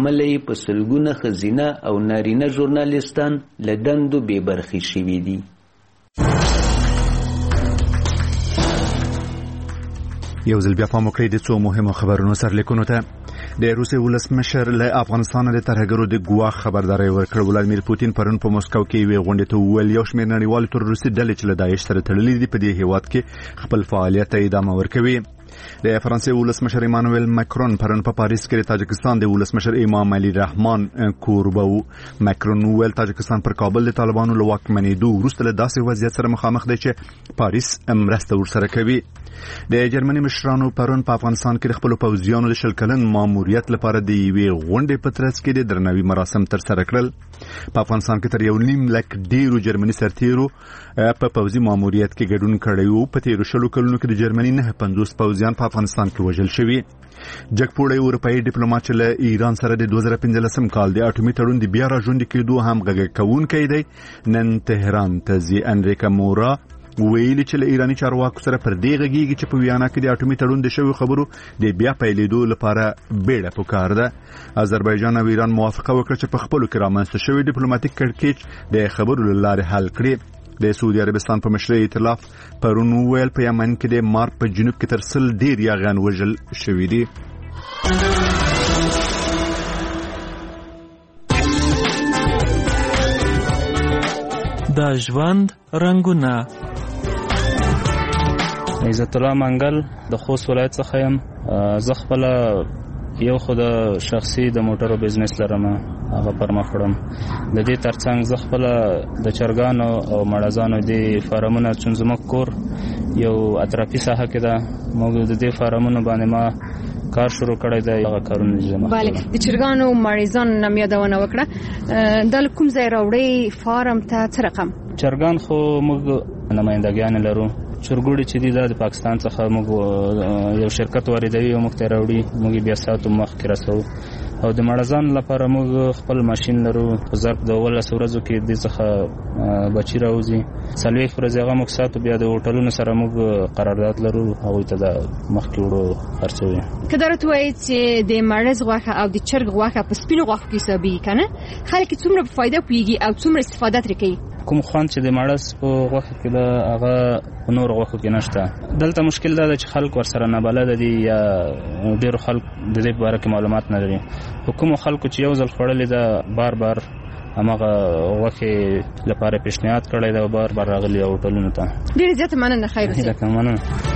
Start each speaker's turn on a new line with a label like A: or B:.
A: امله یې په سلګونه ښځینه او نارینه ژورنالیستان له دندو بې برخې شوي دي.
B: یو ځل بیا پام وکړئ د څو مهمو خبرونو سرلیکونو ته. د روسیې ولسمشر له افغانستان د ترهګرو د ګواښ خبرداری ورکړ. ولادیمیر پوتین پرون په مسکو کې یوې غونډې ته وویل یو شمېر نړیوالو تروریستي ډلې چې له داعش سره تړلې دي په دې هیواد کې خپل فعالیت ته ادامه ورکوي. د فرانسې ولسمشر ایمانوئل ماکرون پرون په پاریس کې د تاجکستان د ولسمشر امام علی رحمان کوربه و. ماکرون وویل تاجکستان پر کابل د طالبانو له واکمنېدو وروسته له داسې وضعیت سره مخامخ دی چې پاریس مرسته ورسره کوي. د جرمني مشرانو پرون په افغانستان کې د خپلو پوځیانو د 20 کلن ماموریت لپاره د یوې غونډې په ترڅ کې د درناوي مراسم ترسره کړل. په افغانستان کې تر 1.5 لک ډیرو جرمني سرتیرو په پوځي ماموریت کې ګډون کړی وو. په تیرو 20 کلونو کې د جرمني 950 پوځیان په افغانستان کې وژل شوي. جک پوړی اروپایي ډیپلوماټ چې له ایران سره د 2015 کال د اټومي تړون د بیا راژوندي کېدو هم غږ کوونکی دی نن تهران ته ځي. انریکا مورا ویلي چې له ایراني چارواکو سره پر دې غږیږي چې په ویانا کې د اټومي تړون د شویو خبرو د بیا پیلېدو لپاره بیړه پکار ده. آذربایجان او ایران موافقه وکړه چې په خپلو کې رامنځته شوی ډیپلوماټیک کړکېچ د خبرو له لارې حل کړي. د سعودي عربستان په مشرۍ ائتلاف پرون وویل په یمن کې د مار په جنوب کې تر 100 ډیر یاغیان وژل شوي دي.
C: د ژوند رنګونه.
D: عزت الله منګل د خوست ولایت څخه یم. زه خپل یو خو د شخصي د موټرو بزنس لرم، هغه پرمخ وړم. د دې ترڅنګ زه خپل د چرګانو او مړزانو د فارمونو چې زموږ کور یو اطرافي ساحه کې ده، موږ د دې فارمونو باندې ما کار شروع کړی دی. هغه کارونه جمع
E: بله د چرګانو مړزانو نم یادونه وکړه. د کوم ځای راوړي فارم ته څه رقم؟
D: چرګان خو موږ نمائندګان لرو. چرګوړي چې دي د پاکستان څخه موږ یو شرکت واردوي او موږ ته راوړي، موږ بیا ساتو مخکې رسو. او د مړزان لپاره موږ خپل ماشين لرو. په ظرف د 12 ورځو کې د څخه بچی راوځي. 40 ورځې هغه موږ ساتو. بیا د هوټلونو سره موږ قرارداد لرو، هغه ته د مخکې وړو خرڅوي.
E: کدارت وایي چې د مړز غوښه او د چرګ غوښه په سپینو غوښو کې حسابي کنه، خلک څومره په فائدہ پیږي او څومره استفاده ترې کوي؟
D: کوم خوند چې د مړز په غوښه کې ده هغه نور غوښو کې نشته. دلته مشکل دا ده چې خلک ورسره نه بلد دي یا ډېر خلک د دې باره کې معلومات نه لري. کوم خلکو چې یو ځل خوړلې ده بار بار همغه غوښې لپاره پیشنهاد کړی دی او بار بار راغلي هوټلونو ته.
E: ډېر زیات مننه. خیر اوسې.
D: مننه.